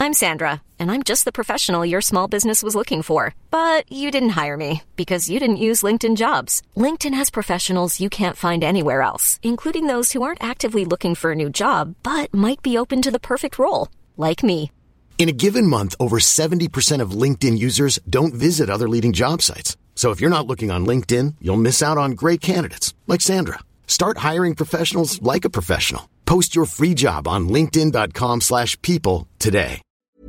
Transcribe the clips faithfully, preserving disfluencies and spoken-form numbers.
I'm Sandra, and I'm just the professional your small business was looking for. But you didn't hire me because you didn't use LinkedIn Jobs. LinkedIn has professionals you can't find anywhere else, including those who aren't actively looking for a new job, but might be open to the perfect role, like me. In a given month, over seventy percent of LinkedIn users don't visit other leading job sites. So if you're not looking on LinkedIn, you'll miss out on great candidates like Sandra. Start hiring professionals like a professional. Post your free job on linkedin.com slash people today.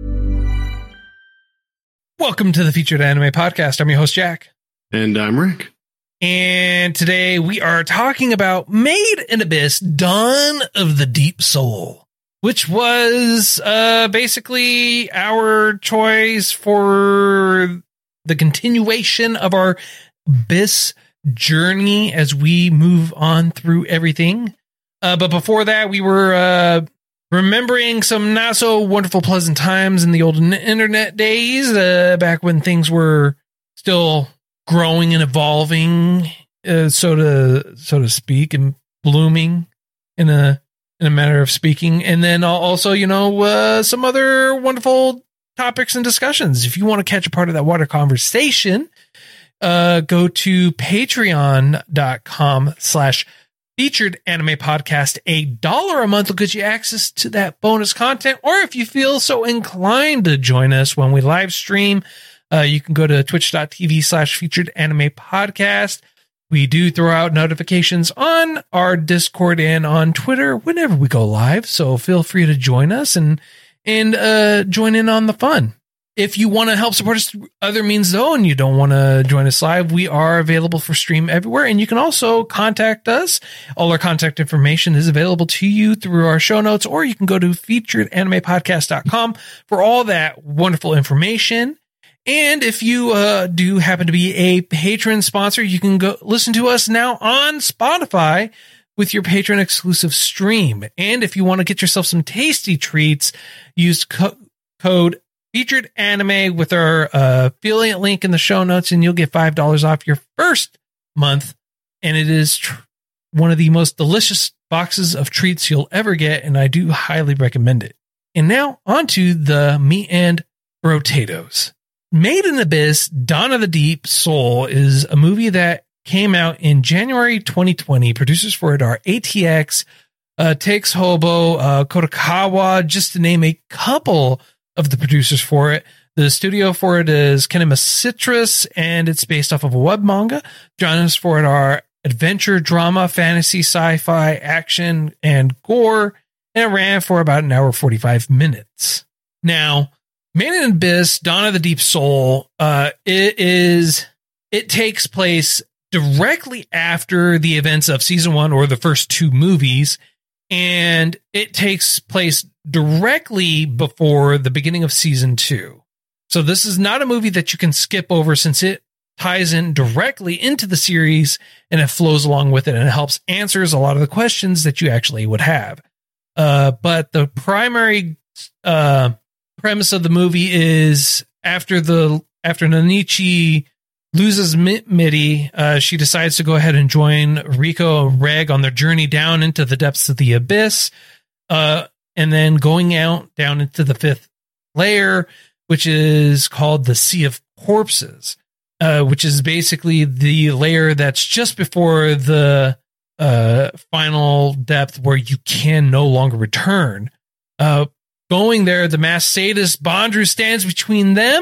Welcome to the Featured Anime Podcast. I'm your host, Jack. And I'm Rick. And today we are talking about Made in Abyss, Dawn of the Deep Soul, which was uh, basically our choice for the continuation of our Abyss journey as we move on through everything. Uh, but before that, we were uh, remembering some not so wonderful, pleasant times in the old internet days, uh, back when things were still growing and evolving, uh, so to so to speak, and blooming in a in a manner of speaking. And then also, you know, uh, some other wonderful topics and discussions. If you want to catch a part of that water conversation, uh, go to patreon.com slash featured anime podcast. A dollar a month will get you access to that bonus content. Or if you feel so inclined to join us when we live stream, uh, you can go to twitch.tv slash featured anime podcast. We do throw out notifications on our Discord and on Twitter whenever we go live. So feel free to join us and, and, uh, join in on the fun. If you want to help support us through other means, though, and you don't want to join us live, we are available for stream everywhere. And you can also contact us. All our contact information is available to you through our show notes, or you can go to featured anime podcast dot com for all that wonderful information. And if you uh, do happen to be a patron sponsor, you can go listen to us now on Spotify with your patron exclusive stream. And if you want to get yourself some tasty treats, use co- code Featured Anime with our uh, affiliate link in the show notes, and you'll get five dollars off your first month. And it is tr- one of the most delicious boxes of treats you'll ever get, and I do highly recommend it. And now on to the meat and potatoes. Made in Abyss, Dawn of the Deep Soul is a movie that came out in January twenty twenty. Producers for it are A T X, uh, Takes Hobo, uh, Kodokawa, just to name a couple of the producers for it. The studio for it is Kinema Citrus, and it's based off of a web manga. Genres for it are adventure, drama, fantasy, sci-fi, action, and gore. And it ran for about an hour, forty-five minutes. Now, Made in Abyss, Dawn of the Deep Soul, uh, it is, it takes place directly after the events of season one, or the first two movies. And it takes place directly before the beginning of season two. So this is not a movie that you can skip over, since it ties in directly into the series and it flows along with it, and it helps answers a lot of the questions that you actually would have. Uh, but the primary uh, premise of the movie is after the after Nanichi loses Mitty, uh, she decides to go ahead and join Riko and Reg on their journey down into the depths of the abyss, uh, and then going out down into the fifth layer, which is called the Sea of Corpses, uh, which is basically the layer that's just before the uh, final depth where you can no longer return. Uh, going there, the masked sadist Bondru stands between them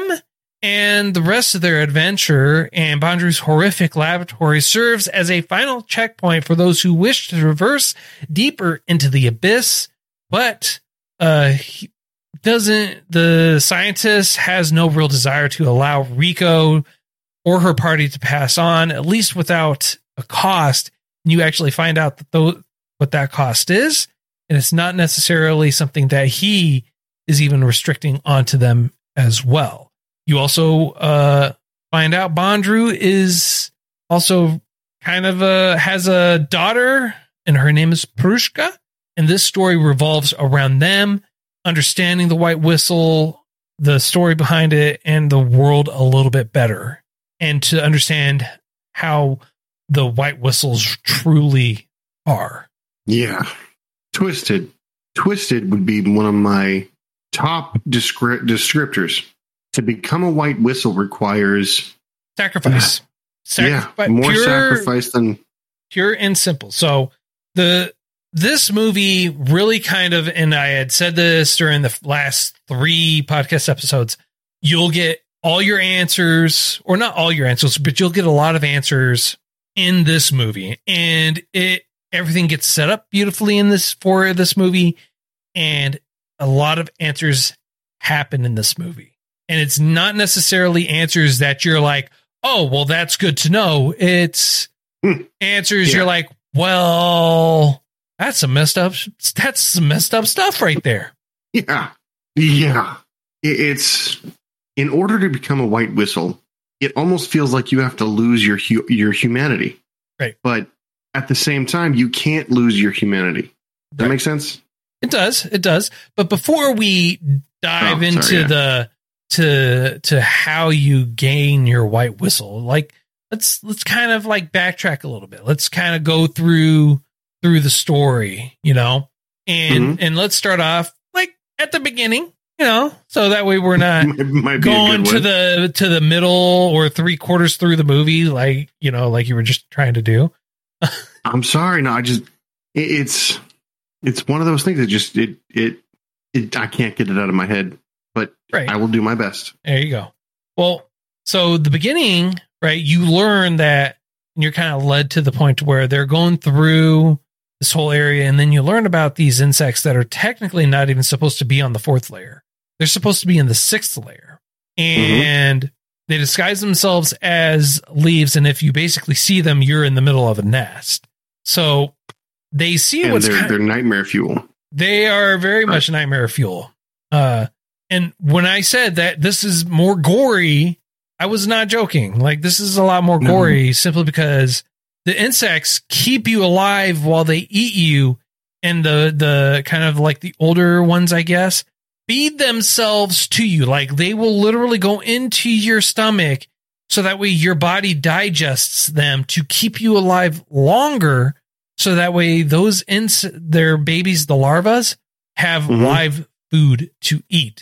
and the rest of their adventure, and Bondru's horrific laboratory serves as a final checkpoint for those who wish to traverse deeper into the abyss. But uh, he doesn't. The scientist has no real desire to allow Riko or her party to pass on, at least without a cost. And you actually find out that those, what that cost is, and it's not necessarily something that he is even restricting onto them as well. You also uh, find out Bondru is also kind of a, has a daughter, and her name is Prushka. And this story revolves around them understanding the White Whistle, the story behind it, and the world a little bit better, and to understand how the White Whistles truly are. Yeah. Twisted. Twisted would be one of my top descri- descriptors. To become a white whistle requires sacrifice. Sacrifice. Yeah, more pure, sacrifice than pure and simple. So the this movie really kind of, and I had said this during the last three podcast episodes, you'll get all your answers, or not all your answers, but you'll get a lot of answers in this movie, and it everything gets set up beautifully in this for this movie, and a lot of answers happen in this movie. And it's not necessarily answers that you're like, oh, well, that's good to know. It's hmm. answers yeah. you're like, well, that's some messed up. That's some messed up stuff right there. Yeah. Yeah. It's in order to become a white whistle, it almost feels like you have to lose your, hu- your humanity. Right. But at the same time, you can't lose your humanity. Does right. that make sense? It does. It does. But before we dive oh, into sorry, yeah. the, to to how you gain your white whistle, like let's let's kind of like backtrack a little bit. Let's kind of go through through the story, you know, and mm-hmm. and let's start off like at the beginning, you know, so that way we're not might, might going to the to the middle or three quarters through the movie, like you know, like you were just trying to do. I'm sorry, no, I just it, it's it's one of those things that just it it it I can't get it out of my head. But right. I will do my best. There you go. Well, so the beginning, right, you learn that, and you're kind of led to the point where they're going through this whole area, and then you learn about these insects that are technically not even supposed to be on the fourth layer. They're supposed to be in the sixth layer. And mm-hmm. they disguise themselves as leaves, and if you basically see them, you're in the middle of a nest. So they see and what's they're, kind they're nightmare fuel. They are very right. much nightmare fuel. Uh And when I said that this is more gory, I was not joking. Like, this is a lot more gory no. simply because the insects keep you alive while they eat you. And the, the kind of like the older ones, I guess, feed themselves to you. Like, they will literally go into your stomach so that way your body digests them to keep you alive longer. So that way those ins- their babies, the larvas, have mm-hmm. live food to eat.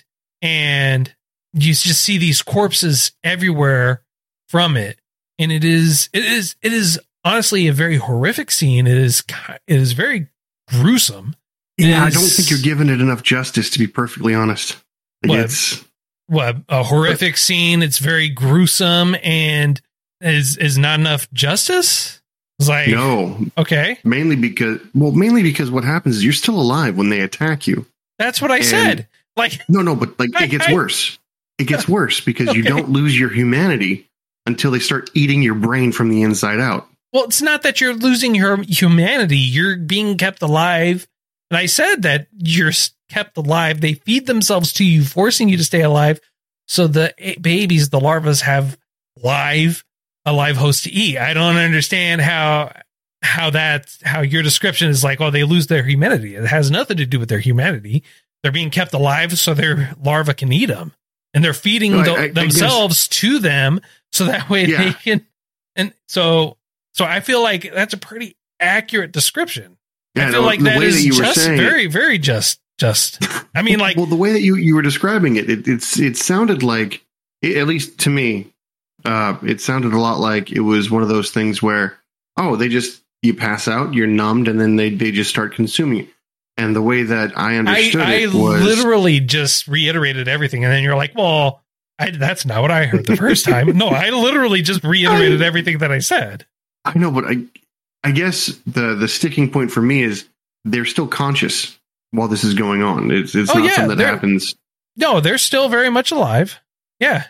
And you just see these corpses everywhere from it. And it is, it is, it is honestly a very horrific scene. It is, it is very gruesome. It yeah, is, I don't think you're giving it enough justice, to be perfectly honest. Like what, it's what a horrific but, scene. It's very gruesome and is, is not enough justice. It's like, no, okay. Mainly because, well, mainly because what happens is you're still alive when they attack you. That's what I and, said. Like, no, no, but like it gets I, worse. It gets worse because okay. you don't lose your humanity until they start eating your brain from the inside out. Well, it's not that you're losing your humanity. You're being kept alive. And I said that you're kept alive. They feed themselves to you, forcing you to stay alive. So the babies, the larvas, have live, a live host to eat. I don't understand how, how that, how your description is like, oh, they lose their humanity. It has nothing to do with their humanity. They're being kept alive so their larva can eat them, and they're feeding no, the, I, I, themselves I to them so that way yeah. they can. And so, so I feel like that's a pretty accurate description. Yeah, I feel no, like that is that just saying, very, very just, just, I mean, like, well, the way that you, you were describing it, it it's, it sounded like, at least to me, uh, it sounded a lot like it was one of those things where, oh, they just, you pass out, you're numbed, and then they, they just start consuming you. And the way that I understood I, it I was... I literally just reiterated everything. And then you're like, well, I, that's not what I heard the first time. No, I literally just reiterated I, everything that I said. I know, but I I guess the, the sticking point for me is they're still conscious while this is going on. It's, it's oh, not yeah, something that happens. No, they're still very much alive. Yeah.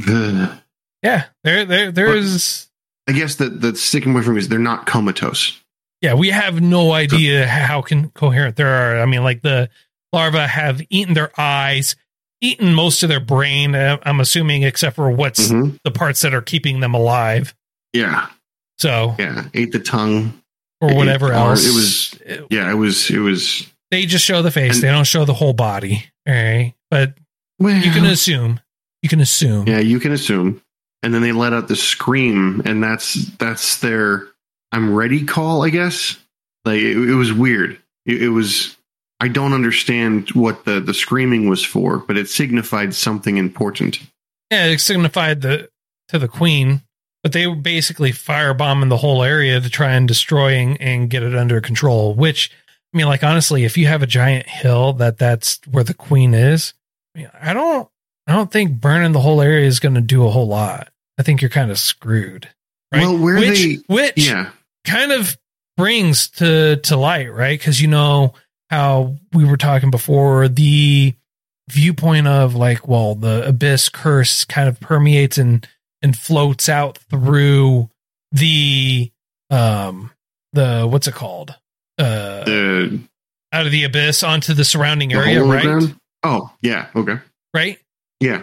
yeah. There, there, there's... I guess the, the sticking point for me is they're not comatose. Yeah, we have no idea how can coherent there are. I mean, like the larvae have eaten their eyes, eaten most of their brain, I'm assuming, except for what's mm-hmm. the parts that are keeping them alive. Yeah. So, yeah, ate the tongue or whatever else. It was, yeah, it was, it was. They just show the face. And, they don't show the whole body. All right. But well, you can assume, you can assume. Yeah, you can assume. And then they let out the scream, and that's, that's their I'm ready call, I guess. Like it, it was weird. It, it was, I don't understand what the, the screaming was for, but it signified something important. Yeah, it signified the to the queen, but they were basically firebombing the whole area to try and destroy and, and get it under control. Which, I mean, like honestly, if you have a giant hill that that's where the queen is, I mean, I don't, I don't think burning the whole area is going to do a whole lot. I think you're kind of screwed. Right? Well, where which, they, which yeah. kind of brings to to light, right? Because you know how we were talking before, the viewpoint of like, well, the abyss curse kind of permeates and and floats out through the um the what's it called uh the, out of the abyss onto the surrounding the area, right? Ground? Oh, yeah, okay, right, yeah.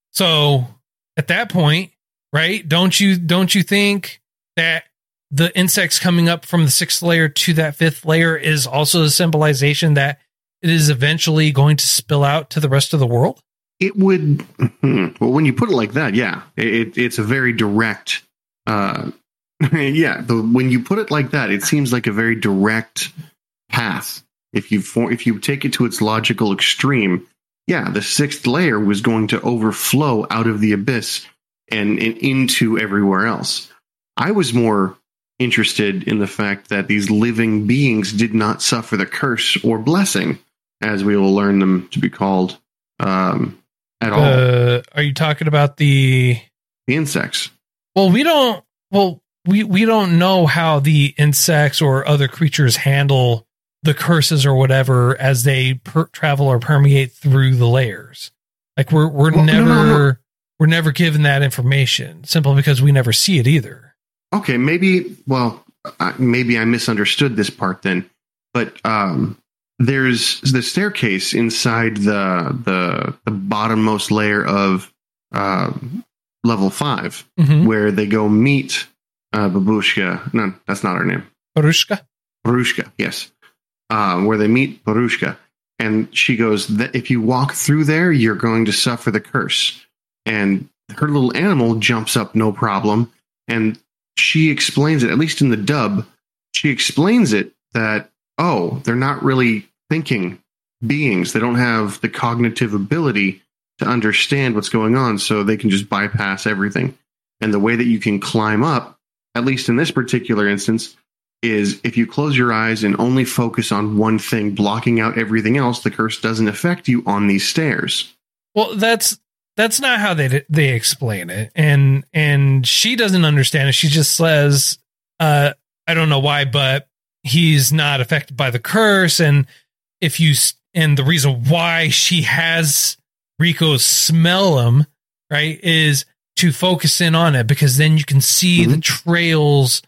So at that point, right? Don't you don't you think that the insects coming up from the sixth layer to that fifth layer is also a symbolization that it is eventually going to spill out to the rest of the world? It would. Well, when you put it like that, yeah, it, it's a very direct. Uh, yeah, the, when you put it like that, it seems like a very direct path. If you for, if you take it to its logical extreme, yeah, the sixth layer was going to overflow out of the abyss and, and into everywhere else. I was more interested in the fact that these living beings did not suffer the curse or blessing, as we will learn them to be called, um, at all. Uh, are you talking about the the insects? Well, we don't. Well, we we don't know how the insects or other creatures handle the curses or whatever as they per- travel or permeate through the layers. Like we're we're well, never no, no, no. we're never given that information simply because we never see it either. Okay, maybe, well, uh, maybe I misunderstood this part then, but um, there's the staircase inside the the, the bottommost layer of uh, level five, Mm-hmm. where they go meet uh, Babushka. No, that's not her name. Barushka? Barushka, yes. Uh, where they meet Barushka. And she goes, that if you walk through there, you're going to suffer the curse. And her little animal jumps up, no problem. And she explains it, at least in the dub, she explains it that, oh, they're not really thinking beings. They don't have the cognitive ability to understand what's going on, so they can just bypass everything. And the way that you can climb up, at least in this particular instance, is if you close your eyes and only focus on one thing, blocking out everything else, the curse doesn't affect you on these stairs. Well, that's that's not how they they explain it, and and she doesn't understand it. She just says, uh, "I don't know why, but he's not affected by the curse." And if you and the reason why she has Rico smell him, right, is to focus in on it, because then you can see mm-hmm. the trails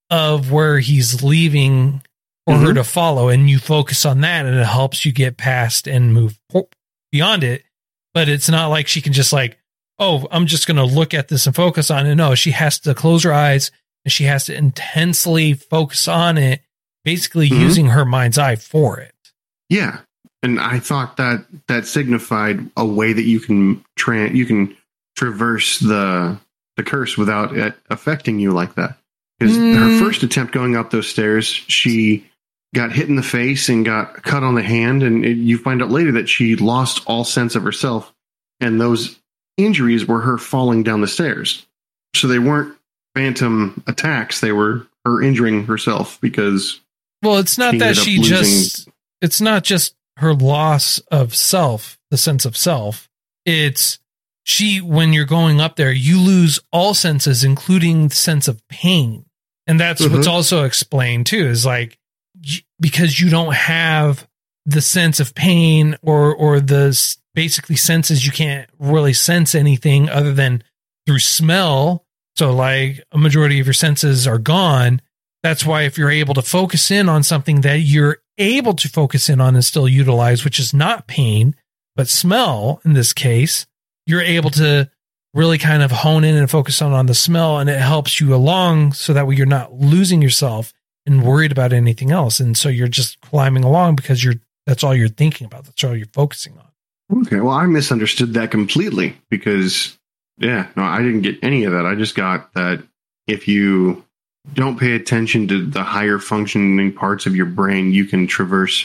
of where he's leaving for mm-hmm. her to follow, and you focus on that, and it helps you get past and move beyond it. But it's not like she can just like, oh, I'm just going to look at this and focus on it. No, she has to close her eyes and she has to intensely focus on it, basically mm-hmm. using her mind's eye for it. Yeah. And I thought that that signified a way that you can tra- you can traverse the the curse without it affecting you like that. Because mm. her first attempt going up those stairs, she got hit in the face and got cut on the hand, and it, you find out later that she lost all sense of herself, and those injuries were her falling down the stairs. So they weren't phantom attacks; they were her injuring herself because. Well, it's not that she losing... just. It's not just her loss of self, the sense of self. It's she. When you're going up there, you lose all senses, including the sense of pain, and that's mm-hmm. what's also explained too. Is like. Because you don't have the sense of pain or or the basically senses, you can't really sense anything other than through smell. So like a majority of your senses are gone. That's why if you're able to focus in on something that you're able to focus in on and still utilize, which is not pain, but smell in this case, you're able to really kind of hone in and focus on, on the smell, and it helps you along so that way you're not losing yourself and worried about anything else. And so you're just climbing along because you're, that's all you're thinking about. That's all you're focusing on. Okay. Well, I misunderstood that completely because yeah, no, I didn't get any of that. I just got that if you don't pay attention to the higher functioning parts of your brain, you can traverse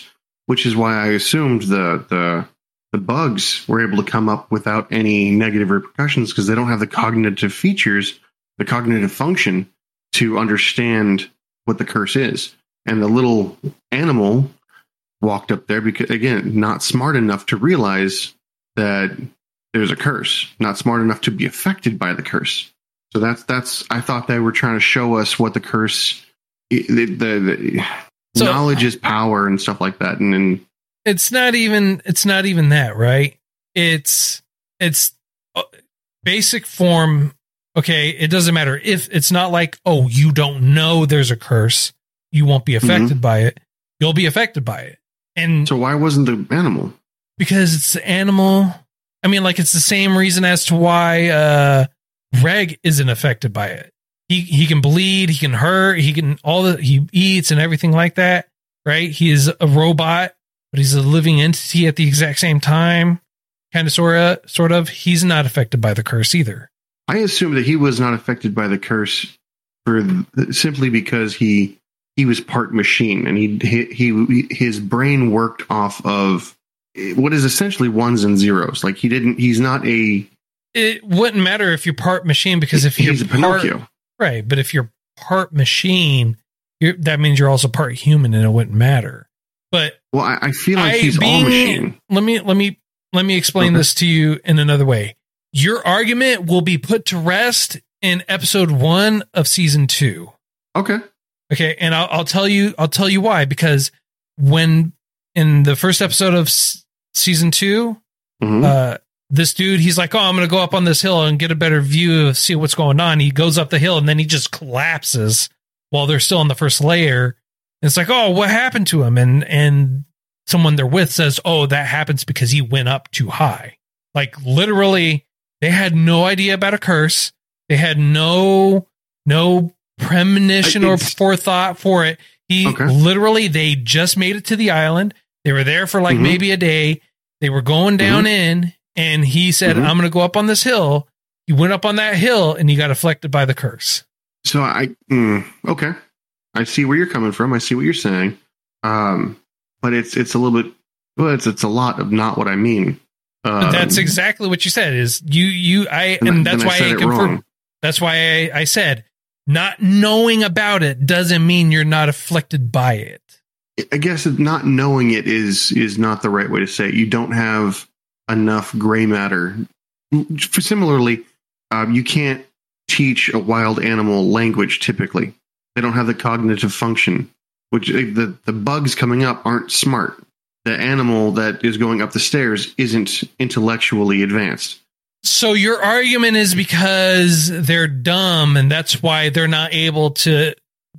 which is why I assumed the the the bugs were able to come up without any negative repercussions because they don't have the cognitive features, the cognitive function to understand what the curse is. And the little animal walked up there because, again, not smart enough to realize that there's a curse, not smart enough to be affected by the curse. So that's that's. I thought they were trying to show us what the curse, the, the, the so, knowledge is power and stuff like that. And then it's not even it's not even that, right? It's it's basic form. Okay, it doesn't matter if it's not like, oh, you don't know there's a curse, you won't be affected mm-hmm. by it. You'll be affected by it. And so why wasn't the animal? Because it's the animal. I mean, like, it's the same reason as to why uh, Reg isn't affected by it. He he can bleed, he can hurt, he can all the he eats and everything like that, right? He is a robot, but he's a living entity at the exact same time, kind of, sort of, sort of. He's not affected by the curse either. I assume that he was not affected by the curse for simply because he he was part machine, and he he, he his brain worked off of what is essentially ones and zeros. Like he didn't. He's not a. It wouldn't matter if you're part machine because if he's you're a Pinocchio, part, right? But if you're part machine, you're, that means you're also part human, and it wouldn't matter. But well, I, I feel like I, he's being, all machine. Let me let me let me explain okay. this to you in another way. Your argument will be put to rest in episode one of season two. Okay. Okay, and I'll, I'll tell you. I'll tell you why. Because when in the first episode of s- season two, mm-hmm. uh, this dude, he's like, "Oh, I'm going to go up on this hill and get a better view of see what's going on." He goes up the hill and then he just collapses while they're still in the first layer. And it's like, "Oh, what happened to him?" And and someone they're with says, "Oh, that happens because he went up too high." Like literally. They had no idea about a curse. They had no no premonition or forethought for it. He okay. literally, they just made it to the island. They were there for like mm-hmm. maybe a day. They were going down mm-hmm. in, and he said, mm-hmm. "I'm going to go up on this hill." He went up on that hill, and he got afflicted by the curse. So I mm, okay, I see where you're coming from. I see what you're saying, um, but it's it's a little bit. Well, it's it's a lot of not what I mean. But that's exactly what you said is you, you, I, and that's why I confirmed. That's why I, I said not knowing about it doesn't mean you're not afflicted by it. I guess not knowing it is, is not the right way to say it. You don't have enough gray matter. Similarly, um, you can't teach a wild animal language. Typically, they don't have the cognitive function, which the, the bugs coming up aren't smart. The animal that is going up the stairs isn't intellectually advanced. So your argument is because they're dumb and that's why they're not able to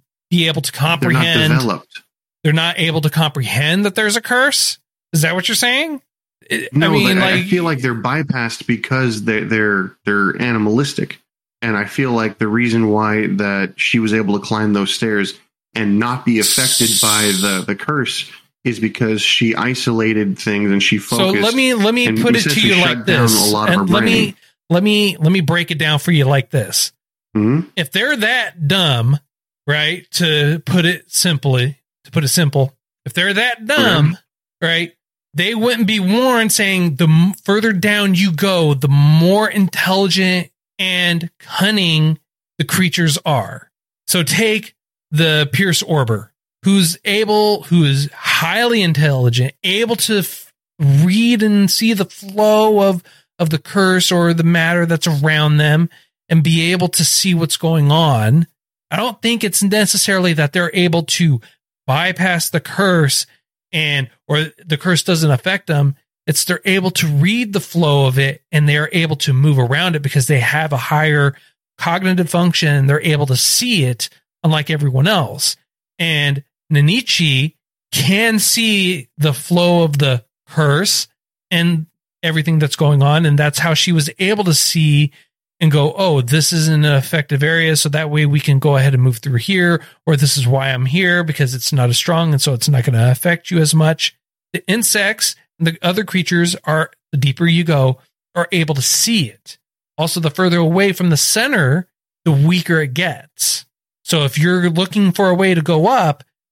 be able to comprehend. They're not developed. They're not able to comprehend that there's a curse. Is that what you're saying? No, I mean, they, like, I feel like they're bypassed because they're, they're, they're animalistic. And I feel like the reason why that she was able to climb those stairs and not be affected by the, the curse is because she isolated things and she focused. So let me let me put it to you like this. And let me let me let me break it down for you like this. Mm-hmm. If they're that dumb, right? To put it simply, to put it simple, if they're that dumb, mm-hmm. right? They wouldn't be warned saying the further down you go, the more intelligent and cunning the creatures are. So take the Pierce Orber, who's able, who is highly intelligent, able to f- read and see the flow of, of the curse or the matter that's around them and be able to see what's going on. I don't think it's necessarily that they're able to bypass the curse and, or the curse doesn't affect them. It's they're able to read the flow of it and they're able to move around it because they have a higher cognitive function and they're able to see it unlike everyone else. And Nanichi can see the flow of the curse and everything that's going on. And that's how she was able to see and go, oh, this isn't an effective area. So that way we can go ahead and move through here. Or this is why I'm here because it's not as strong. And so it's not going to affect you as much. The insects and the other creatures are, the deeper you go, are able to see it. Also, the further away from the center, the weaker it gets. So if you're looking for a way to go up,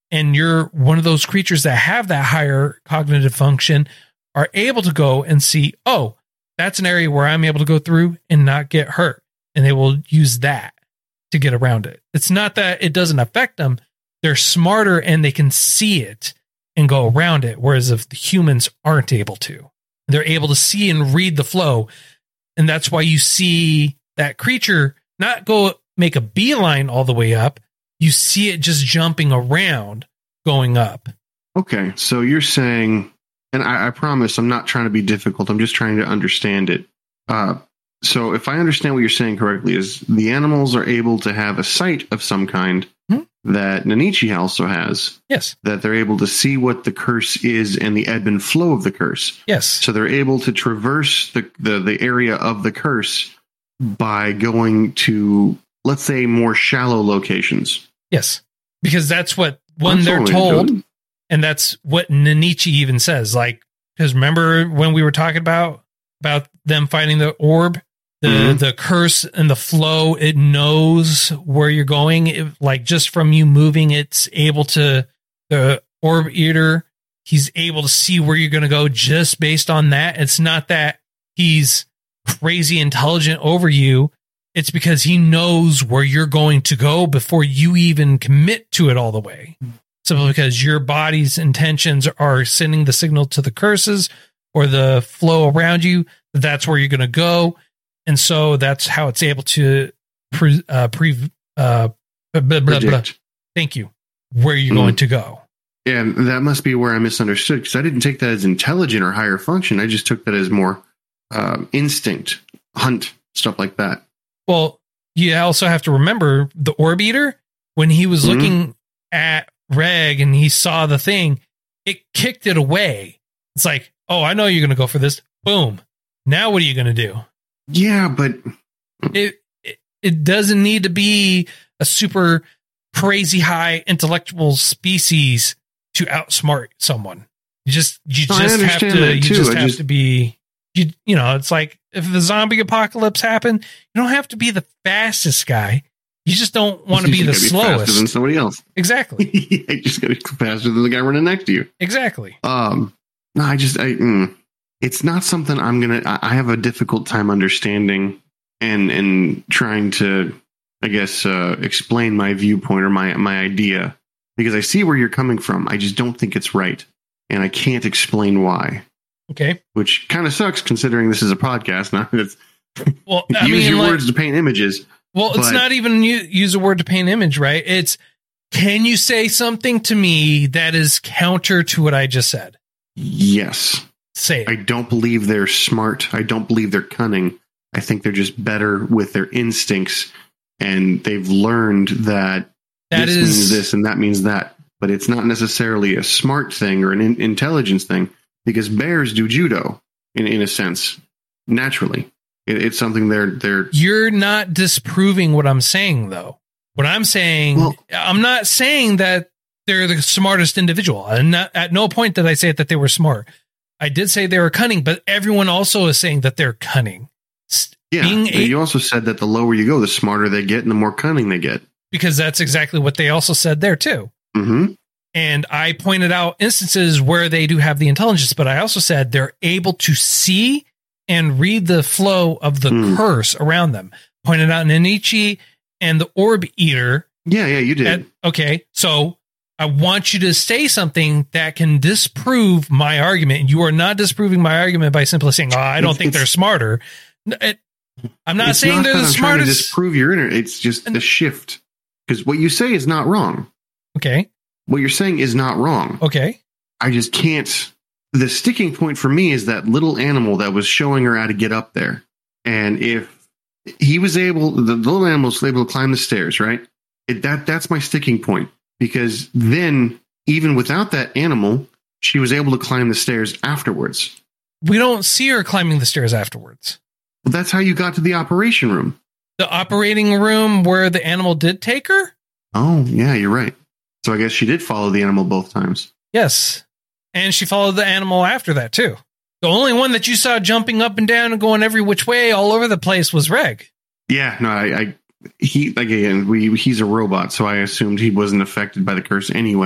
and you're one of those creatures that have that higher cognitive function, are able to go and see, oh, that's an area where I'm able to go through and not get hurt. And they will use that to get around it. It's not that it doesn't affect them. They're smarter and they can see it and go around it. Whereas if the humans aren't able to, they're able to see and read the flow. And that's why you see that creature not go make a beeline all the way up. You see it just jumping around going up. Okay. So you're saying, and I, I promise I'm not trying to be difficult. I'm just trying to understand it. Uh, so if I understand what you're saying correctly, is the animals are able to have a sight of some kind hmm? that Nanichi also has. Yes. That they're able to see what the curse is and the ebb and flow of the curse. Yes. So they're able to traverse the, the, the area of the curse by going to, let's say, more shallow locations. Yes. Because that's what, when that's they're told, they're and that's what Nanichi even says. Like, because remember when we were talking about, about them finding the orb, the, mm-hmm. the curse and the flow, it knows where you're going. It, like just from you moving, it's able to, the orb eater, he's able to see where you're going to go just based on that. It's not that he's crazy intelligent over you. It's because he knows where you're going to go before you even commit to it all the way. Simply because your body's intentions are sending the signal to the curses or the flow around you. That's where you're going to go. And so that's how it's able to pre, uh, pre, uh, blah, blah, blah, blah. Thank you. Where you're mm. going to go. Yeah, that must be where I misunderstood, because I didn't take that as intelligent or higher function. I just took that as more uh, instinct, hunt, stuff like that. Well, you also have to remember the orb eater, when he was mm-hmm. looking at Reg and he saw the thing, it kicked it away. It's like, oh, I know you're going to go for this. Boom. Now what are you going to do? Yeah, but it, it it doesn't need to be a super crazy high intellectual species to outsmart someone. You just you no, just have to you too. just I have just... to be you you know, it's like if the zombie apocalypse happened, you don't have to be the fastest guy. You just don't want to be the be slowest faster than somebody else. Exactly. You just got to be faster than the guy running next to you. Exactly. Um, no, I just, I, mm, it's not something I'm going to, I have a difficult time understanding and, and trying to, I guess, uh, explain my viewpoint or my, my idea, because I see where you're coming from. I just don't think it's right. And I can't explain why. Okay. Which kind of sucks considering this is a podcast. Now it's, well, I use mean, your like, words to paint images. Well, it's but, not even you, use a word to paint image, right? It's, can you say something to me that is counter to what I just said? Yes. Say it. I don't believe they're smart. I don't believe they're cunning. I think they're just better with their instincts, and they've learned that, that this is, means this and that means that. But it's not necessarily a smart thing or an in- intelligence thing, because bears do judo in, in a sense, naturally. It, it's something they're they're. You're not disproving what I'm saying, though. What I'm saying, well, I'm not saying that they're the smartest individual. And not, at no point did I say that they were smart. I did say they were cunning, but everyone also is saying that they're cunning. Yeah, Being a, you also said that the lower you go, the smarter they get and the more cunning they get. Because that's exactly what they also said there, too. Mm-hmm. And I pointed out instances where they do have the intelligence, but I also said they're able to see and read the flow of the mm. curse around them. Pointed out Nanichi and the orb eater. Yeah, yeah, you did. At, okay, so I want you to say something that can disprove my argument. You are not disproving my argument by simply saying, oh, I don't it's, think it's, they're smarter. It, I'm not saying not they're the I'm smartest. To disprove your inner. It's just the shift. Because what you say is not wrong. Okay. What you're saying is not wrong. Okay. I just can't. The sticking point for me is that little animal that was showing her how to get up there. And if he was able, the little animal was able to climb the stairs, right? It, that That's my sticking point. Because then, even without that animal, she was able to climb the stairs afterwards. We don't see her climbing the stairs afterwards. Well, that's how you got to the operation room. The operating room where the animal did take her? Oh, yeah, you're right. So I guess she did follow the animal both times. Yes. And she followed the animal after that, too. The only one that you saw jumping up and down and going every which way all over the place was Reg. Yeah, no, I, I he again, we he's a robot, so I assumed he wasn't affected by the curse anyway.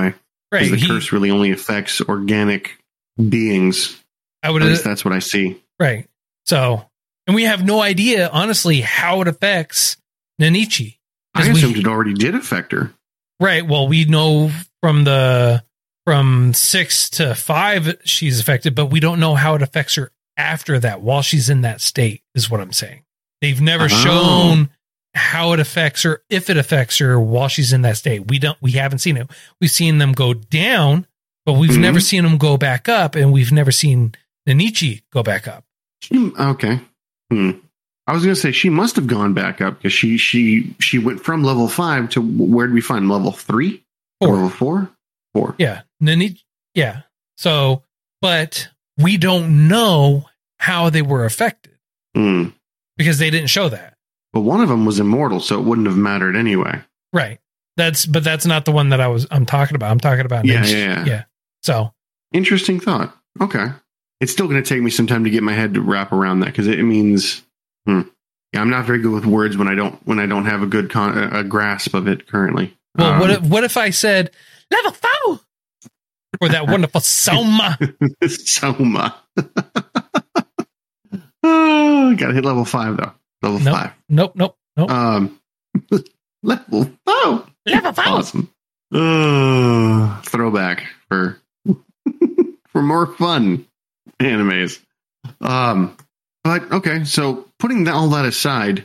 Right. The He, curse really only affects organic beings. I would. At least that's what I see. Right. So, and we have no idea, honestly, how it affects Nanichi. I 'Cause assumed we, it already did affect her. right. Well, we know from the from six to five she's affected, but we don't know how it affects her after that. While she's in that state, is what I'm saying. They've never Oh. shown how it affects her, if it affects her while she's in that state. We don't. We haven't seen it. We've seen them go down, but we've Mhm. never seen them go back up, and we've never seen Nanichi go back up. She, okay. Hmm. I was going to say she must have gone back up because she she she went from level five to where did we find level three? Four. Level four? Four. Yeah. Nanichi. Yeah. So, but we don't know how they were affected Hmm. because they didn't show that. But one of them was immortal, so it wouldn't have mattered anyway. Right. That's, but that's not the one that I was, I'm talking about. I'm talking about. Yeah, Nanichi. yeah, yeah. Yeah. So, Interesting thought. Okay. It's still going to take me some time to get my head to wrap around that because it means, hmm. yeah, I'm not very good with words when I don't when I don't have a good con- a grasp of it currently. well, Um, what if, what if I said level four or that wonderful Soma? Soma. oh, got to hit level five though. Level Nope. five. Nope. Nope. Nope. Um, level oh, level four. awesome. Uh, throwback for for more fun animes. Um, but okay, so putting that, all that aside,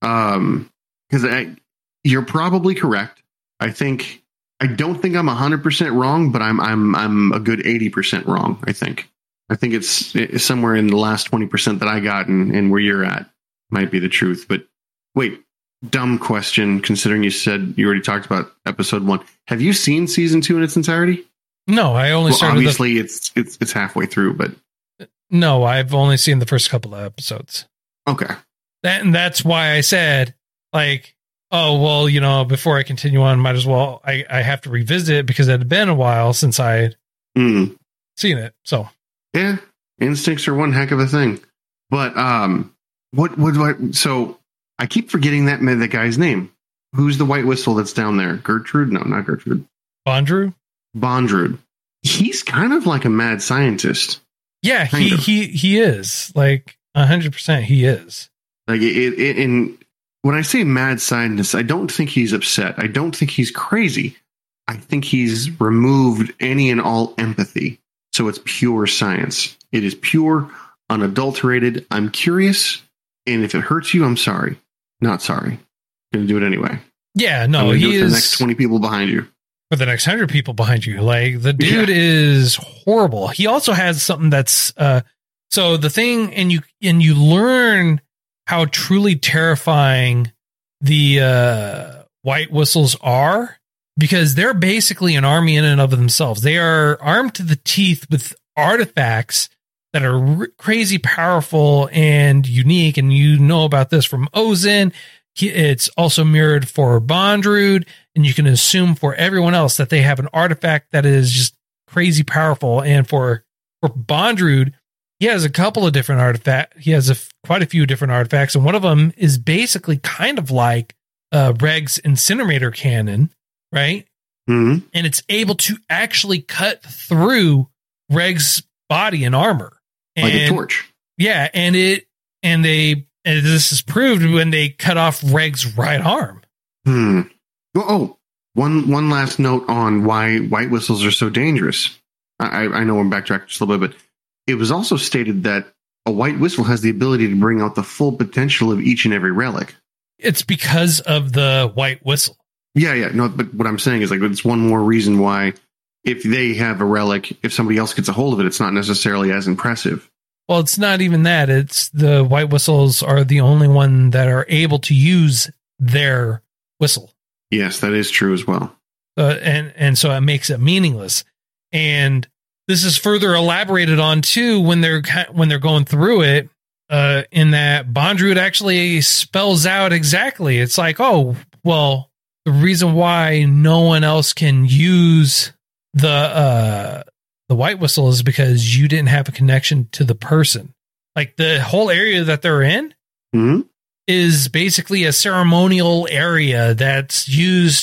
um, because I, you're probably correct. I think I don't think I'm a hundred percent wrong, but I'm I'm I'm a good eighty percent wrong. I think I think it's, it's somewhere in the last twenty percent that I got, and, and where you're at might be the truth. But wait, dumb question. Considering you said you already talked about episode one, have you seen season two in its entirety? No, I only Well, started. obviously, it's it's it's halfway through, but The, no, I've only seen the first couple of episodes. okay. That, and that's why I said, like, oh, well, you know, before I continue on, might as well, I, I have to revisit it because it had been a while since I had Mm. seen it. So, Yeah, instincts are one heck of a thing. But um, what what do I? So I keep forgetting that that guy's name. Who's the white whistle that's down there? Gertrude? No, not Gertrude. Bondrew? Bondrewd. He's kind of like a mad scientist. Yeah, Kind he, of. he, he is. Like, one hundred percent he is. Like it, it, in when I say mad scientist, I don't think he's upset. I don't think he's crazy. I think he's removed any and all empathy. So it's pure science. It is pure, unadulterated. I'm curious, and if it hurts you, I'm sorry. Not sorry. Gonna do it anyway. Yeah, I'm no, gonna do he it for is the next twenty people behind you. for the next hundred people behind you. Like, the dude Yeah. is horrible. He also has something that's, uh, so the thing, and you, and you learn how truly terrifying the, uh, white whistles are, because they're basically an army in and of themselves. They are armed to the teeth with artifacts that are r- crazy powerful and unique. And you know about this from Ozen. He, it's also mirrored for Bondrewd, and you can assume for everyone else that they have an artifact that is just crazy powerful. And for, for Bondrewd, he has a couple of different artifacts. He has a, f- quite a few different artifacts. And one of them is basically kind of like uh, Reg's incinerator cannon, right? hmm And it's able to actually cut through Reg's body and armor. And, Like a torch. yeah, and it and they and this is proved when they cut off Reg's right arm. Hmm. Oh, oh, one one last note on why white whistles are so dangerous. I, I know I'm backtracking just a little bit, but it was also stated that a white whistle has the ability to bring out the full potential of each and every relic. It's because of the white whistle. Yeah, yeah. No, but what I'm saying is like it's one more reason why if they have a relic, if somebody else gets a hold of it, it's not necessarily as impressive. Well, it's not even that. It's the white whistles are the only one that are able to use their whistle. Yes, that is true as well. Uh, and and so it makes it meaningless. And this is further elaborated on too when they're ki- when they're going through it. Uh, in that Bondrewd actually spells out exactly. It's like, oh, well, the reason why no one else can use the uh, the white whistle is because you didn't have a connection to the person. Like the whole area that they're in hmm is basically a ceremonial area that's used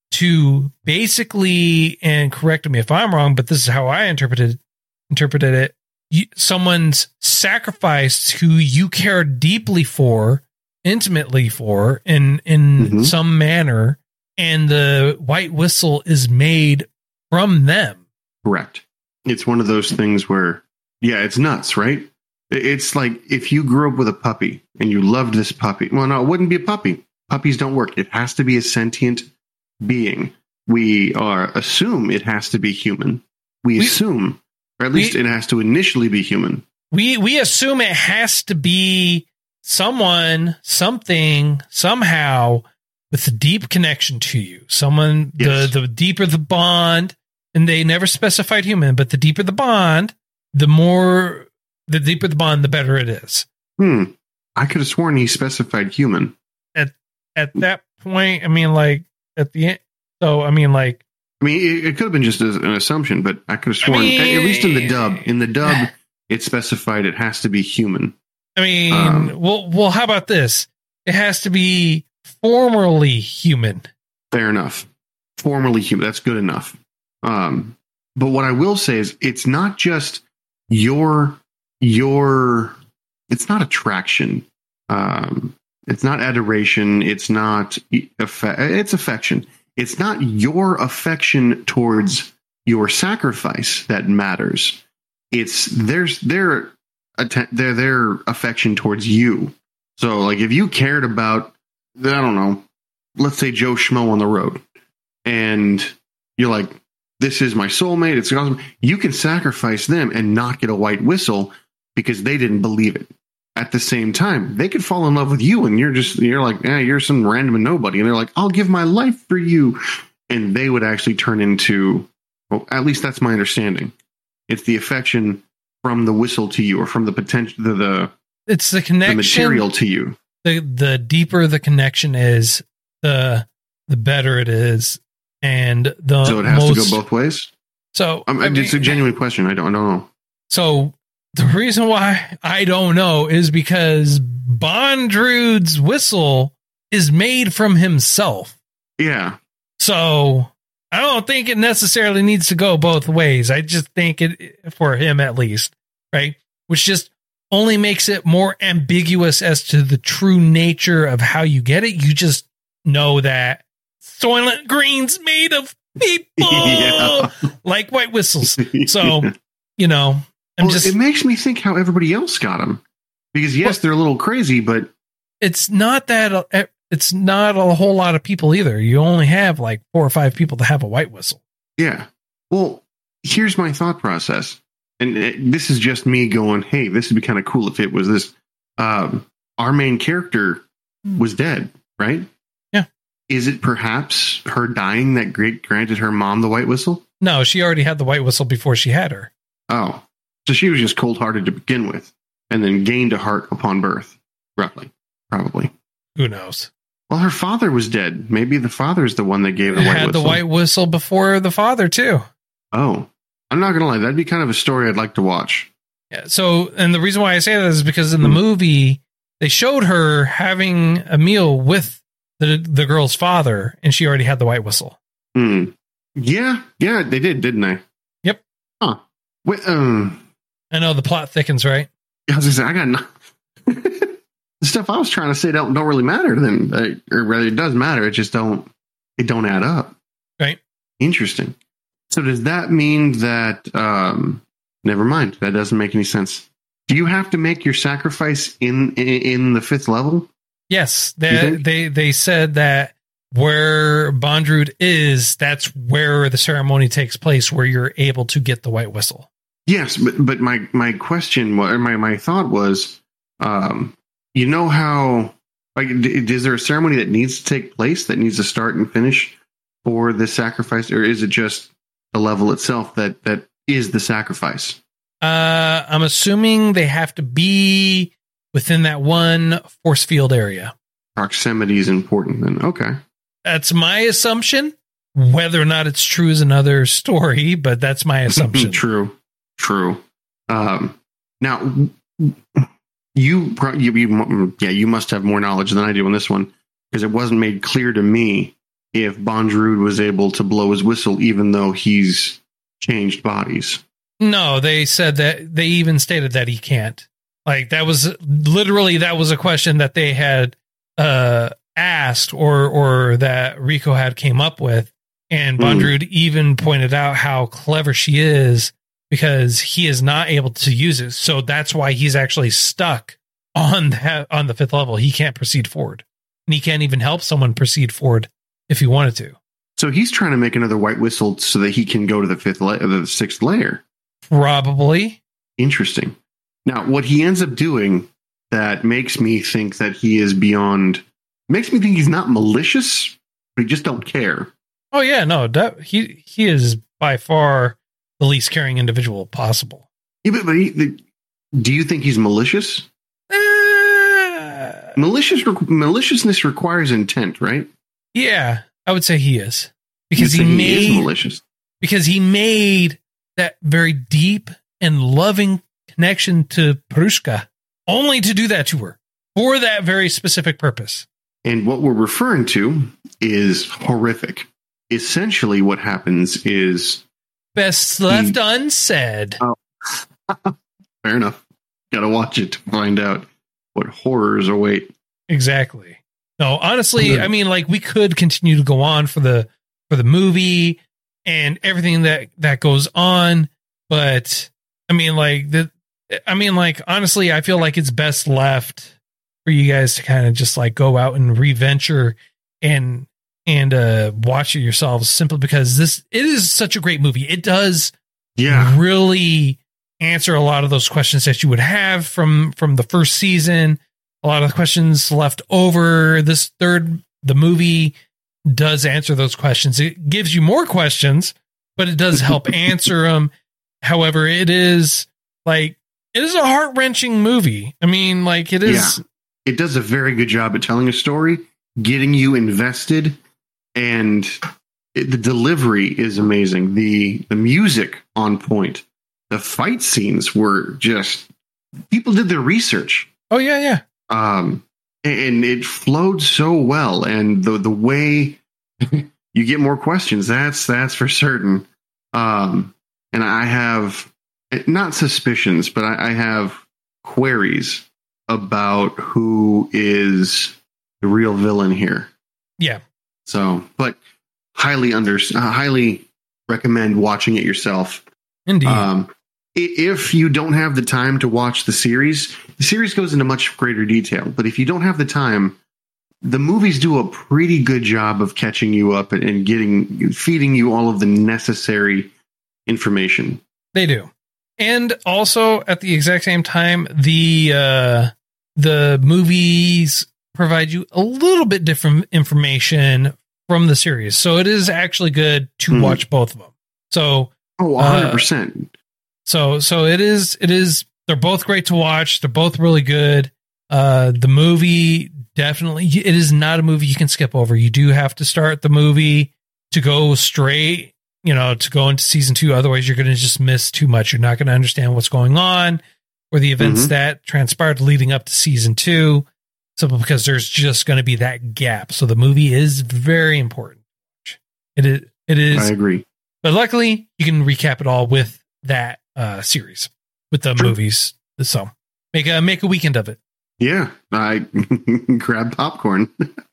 to basically, and correct me if I'm wrong, but this is how I interpreted interpreted it. You, someone's sacrificed who you care deeply for, intimately for, in in mm-hmm. some manner, and the white whistle is made from them. Correct. It's one of those things where, yeah, it's nuts, right? It's like if you grew up with a puppy and you loved this puppy. Well, no, it wouldn't be a puppy. Puppies don't work. It has to be a sentient being. We are assume it has to be human. We, we assume, or at least we, it has to initially be human. We we assume it has to be someone, something, somehow with a deep connection to you. Someone, yes. the the deeper the bond, and they never specified human, but the deeper the bond, the more, the deeper the bond, the better it is. Hmm. I could have sworn he specified human. At at that point, I mean, like at the end. So I mean, like, I mean, it, it could have been just as an assumption, but I could have sworn, I mean, at least in the dub, in the dub, it specified it has to be human. I mean, um, well, well, how about this? It has to be formerly human. Fair enough. Formerly human. That's good enough. Um, but what I will say is, it's not just your your. It's not attraction. Um, it's not adoration. It's not affe- It's affection. It's not your affection towards your sacrifice that matters. It's there's their their their affection towards you. So, like, if you cared about, I don't know, let's say Joe Schmo on the road, and you're like, this is my soulmate. It's awesome. You can sacrifice them and not get a white whistle because they didn't believe it. At the same time, they could fall in love with you, and you're just you're like, eh, you're some random nobody, and they're like, I'll give my life for you, and they would actually turn into, well, at least that's my understanding. It's the affection from the whistle to you, or from the potential, the, the it's the connection, the material to you. The the deeper the connection is, the the better it is, and the so it has most, to go both ways. So um, I mean, it's a genuine question. I don't, I don't know. So. The reason why I don't know is because Bondrewd's whistle is made from himself. Yeah. So I don't think it necessarily needs to go both ways. I just think it, for him at least, right? Which just only makes it more ambiguous as to the true nature of how you get it. You just know that Soylent Green's made of people, yeah. like white whistles. So, you know. Well, just, it makes me think how everybody else got them, because yes, well, they're a little crazy, but it's not that it's not a whole lot of people either. You only have like four or five people to have a white whistle. Yeah. Well, here's my thought process, and it, this is just me going, "Hey, this would be kind of cool if it was this." Um, our main character was dead, right? Yeah. Is it perhaps her dying that great granted her mom the white whistle? No, she already had the white whistle before she had her. Oh. So she was just cold-hearted to begin with, and then gained a heart upon birth, roughly, probably. Who knows? Well, her father was dead. Maybe the father's the one that gave the white had whistle. the white whistle before the father too. Oh, I'm not gonna lie. That'd be kind of a story I'd like to watch. Yeah. So, and the reason why I say that is because in the mm. movie they showed her having a meal with the the girl's father, and she already had the white whistle. Hmm. Yeah. Yeah. They did, didn't they? Yep. Huh. Wait, um. I know the plot thickens, right? I was gonna say I got no- the stuff I was trying to say don't don't really matter. Then, or rather, it does matter. It just don't it don't add up. Right. Interesting. So does that mean that? Um, never mind. That doesn't make any sense. Do you have to make your sacrifice in in, in the fifth level? Yes. They they they said that where Bondrewd is, that's where the ceremony takes place, where you're able to get the white whistle. Yes, but but my my question, or my my thought was, um, you know how, like, is there a ceremony that needs to take place, that needs to start and finish for this sacrifice, or is it just the level itself that that is the sacrifice? Uh, I'm assuming they have to be within that one force field area. Proximity is important, then. Okay, that's my assumption. Whether or not it's true is another story, but that's my assumption. True. True. Um, now, you, you, you, yeah, you must have more knowledge than I do on this one, because it wasn't made clear to me if Bondrewd was able to blow his whistle, even though he's changed bodies. No, they said that they even stated that he can't. Like that was literally that was a question that they had uh, asked or or that Rico had came up with, and Bondrewd mm. even pointed out how clever she is because he is not able to use it. So that's why he's actually stuck on that on the fifth level. He can't proceed forward, and he can't even help someone proceed forward if he wanted to. So he's trying to make another white whistle so that he can go to the fifth layer, the sixth layer. Probably. Interesting. Now, what he ends up doing that makes me think that he is beyond, makes me think he's not malicious, but he just don't care. Oh yeah, no, that, he he is by far the least caring individual possible. Yeah, but, but he, the, do you think he's malicious? Uh, Malicious maliciousness requires intent, right? Yeah, I would say he is because he, he made is malicious because he made that very deep and loving connection to Prushka, only to do that to her for that very specific purpose. And what we're referring to is horrific. Essentially, what happens is best left he, unsaid. Oh, fair enough. Got to watch it to find out what horrors await. Exactly. No, honestly, yeah. I mean, like we could continue to go on for the for the movie and everything that that goes on, but I mean, like the, I mean, like honestly, I feel like it's best left for you guys to kind of just like go out and reventure and and uh, watch it yourselves, simply because this it is such a great movie. It does, yeah, really answer a lot of those questions that you would have from from the first season. A lot of the questions left over. This third, the movie does answer those questions. It gives you more questions, but it does help answer them. However, it is like, it is a heart wrenching movie. I mean, like it is. Yeah. It does a very good job at telling a story, getting you invested, and it, the delivery is amazing. The, the music on point, the fight scenes were just, people did their research. Oh yeah. Yeah. Um, and it flowed so well, and the the way you get more questions, that's that's for certain. Um, and I have not suspicions, but I, I have queries about who is the real villain here. Yeah. So, but highly under, uh, highly recommend watching it yourself. Indeed. Um, if you don't have the time to watch the series, the series goes into much greater detail. But if you don't have the time, the movies do a pretty good job of catching you up and getting, feeding you all of the necessary information. They do. And also at the exact same time, the, uh, the movies provide you a little bit different information from the series. So it is actually good to mm. watch both of them. So, oh, one hundred percent. Uh, So, so it is, it is, they're both great to watch. They're both really good. Uh, the movie definitely, it is not a movie you can skip over. You do have to start the movie to go straight, you know, to go into season two. Otherwise you're going to just miss too much. You're not going to understand what's going on or the events mm-hmm. that transpired leading up to season two, simply because there's just going to be that gap. So the movie is very important. It is, it is, I agree. But luckily you can recap it all with that uh series with the True. movies, so make a make a weekend of it. Yeah, I grab popcorn.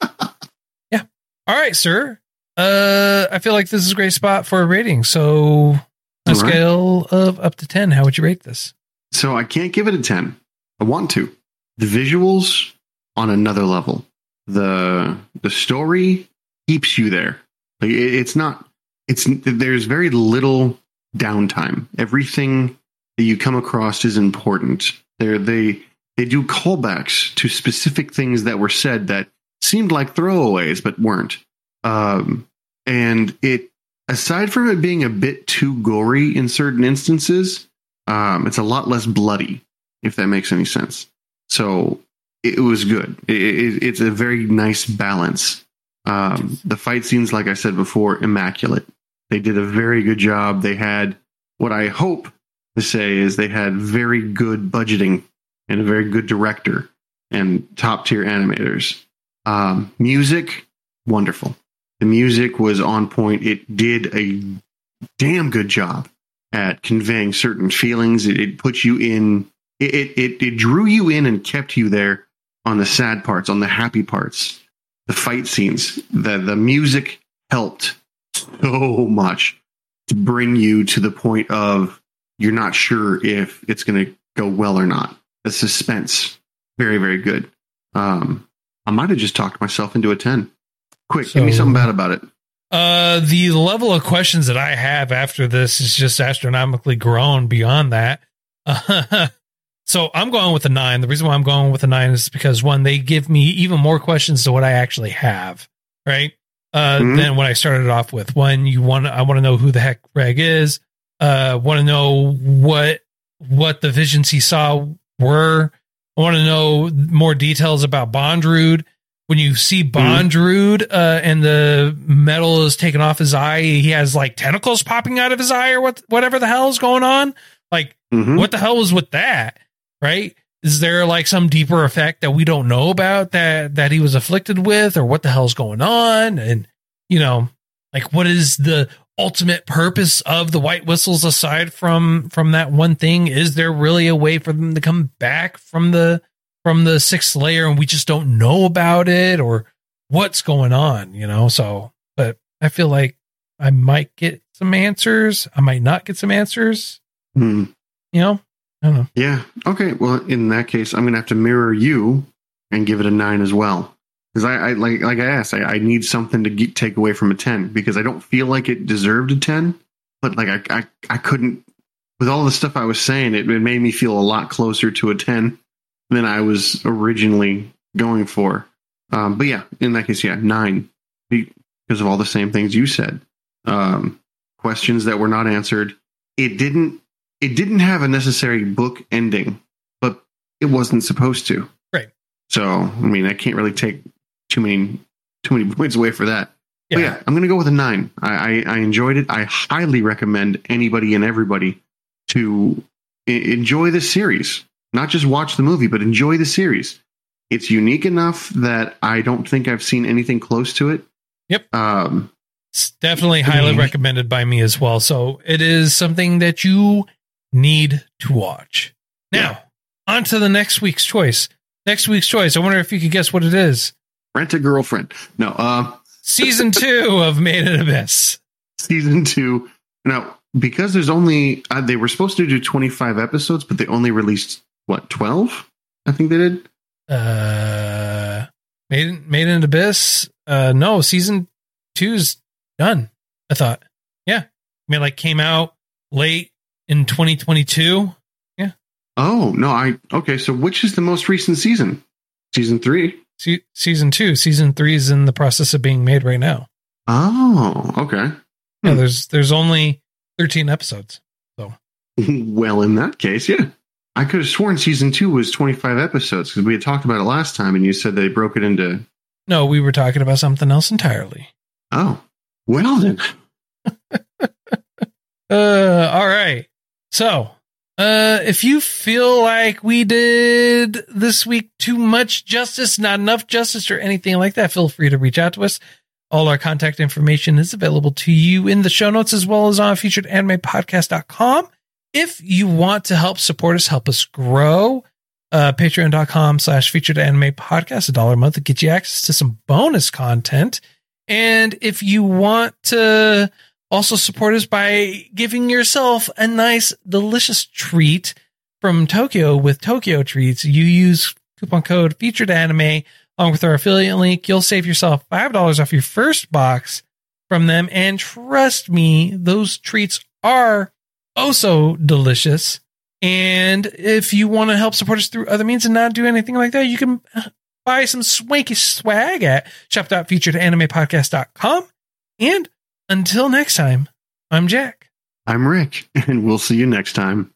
Yeah. All right, sir. Uh, I feel like this is a great spot for a rating. So, on a right. scale of up to ten, how would you rate this? So I can't give it a ten. I want to. The visuals on another level. The the story keeps you there. Like it, it's not. It's there's very little downtime. Everything that you come across is important. They're, they they do callbacks to specific things that were said that seemed like throwaways but weren't. Um, and it, aside from it being a bit too gory in certain instances, um, it's a lot less bloody, if that makes any sense. So it was good. It, it, it's a very nice balance. Um, the fight scenes, like I said before, immaculate. They did a very good job. They had, what I hope to say is they had very good budgeting and a very good director and top tier animators. Um, music, wonderful. The music was on point. It did a damn good job at conveying certain feelings. It, it put you in, it, it, it drew you in and kept you there on the sad parts, on the happy parts, the fight scenes. The, the music helped so much to bring you to the point of you're not sure if it's going to go well or not. The suspense, very, very good. Um, I might have just talked myself into a ten. Quick, so, give me something bad about it. Uh, the level of questions that I have after this is just astronomically grown beyond that. Uh, so I'm going with a nine. The reason why I'm going with a nine is because, one, they give me even more questions to what I actually have, right? Uh, mm-hmm. Than what I started off with. One, you want I want to know who the heck Greg is. Uh, want to know what what the visions he saw were. I want to know more details about Bondrewd. When you see Bondrewd uh, and the metal is taken off his eye, he has like tentacles popping out of his eye or what, whatever the hell is going on. Like, mm-hmm. what the hell was with that? Right? Is there like some deeper effect that we don't know about that, that he was afflicted with, or what the hell's going on? And, you know, like, what is the ultimate purpose of the White Whistles aside from, from that one thing? Is there really a way for them to come back from the, from the sixth layer and we just don't know about it, or what's going on, you know? So, but I feel like I might get some answers. I might not get some answers, hmm. you know? I don't know. Yeah. Okay. Well, in that case, I'm going to have to mirror you and give it a nine as well. Cause I, I like, like I asked, I, I need something to get, take away from a ten, because I don't feel like it deserved a ten, but like, I, I, I couldn't, with all the stuff I was saying, it, it made me feel a lot closer to a ten than I was originally going for. Um, but yeah, in that case, yeah, nine, because of all the same things you said. Um, questions that were not answered. It didn't, it didn't have a necessary book ending, but it wasn't supposed to. Right. So, I mean, I can't really take too many, too many points away for that. Yeah. But yeah, I'm going to go with a nine. I, I, I enjoyed it. I highly recommend anybody and everybody to I- enjoy this series. Not just watch the movie, but enjoy the series. It's unique enough that I don't think I've seen anything close to it. Yep. Um, it's definitely highly mm-hmm. recommended by me as well. So it is something that you need to watch. Now, yeah. on to the next week's choice. Next week's choice. I wonder if you could guess what it is. Rent a Girlfriend. No. Uh, season two of Made in Abyss. Season two. Now, because there's only, uh, they were supposed to do twenty-five episodes, but they only released what, twelve? I think they did. Uh, Made in, Made in Abyss. Uh, no, season two's done. I thought. Yeah, I mean, like came out late in twenty twenty-two. Yeah. Oh no, I okay. So which is the most recent season? Season three. Se- season two. Season three is in the process of being made right now. Oh, okay. Yeah, hmm. there's there's only thirteen episodes. So. Well, in that case, yeah. I could have sworn season two was twenty-five episodes because we had talked about it last time and you said they broke it into... No, we were talking about something else entirely. Oh, well then. uh, all right. So, uh, if you feel like we did this week too much justice, not enough justice or anything like that, feel free to reach out to us. All our contact information is available to you in the show notes as well as on featured anime podcast dot com. If you want to help support us, help us grow, uh, patreon.com slash featured anime podcast, a dollar a month to get you access to some bonus content. And if you want to also support us by giving yourself a nice, delicious treat from Tokyo with Tokyo Treats, you use coupon code featured anime along with our affiliate link. You'll save yourself five dollars off your first box from them. And trust me, those treats are oh so delicious. And if you want to help support us through other means and not do anything like that, you can buy some swanky swag at shop dot featured anime podcast dot com. And until next time, I'm Jack. I'm Rick, and we'll see you next time.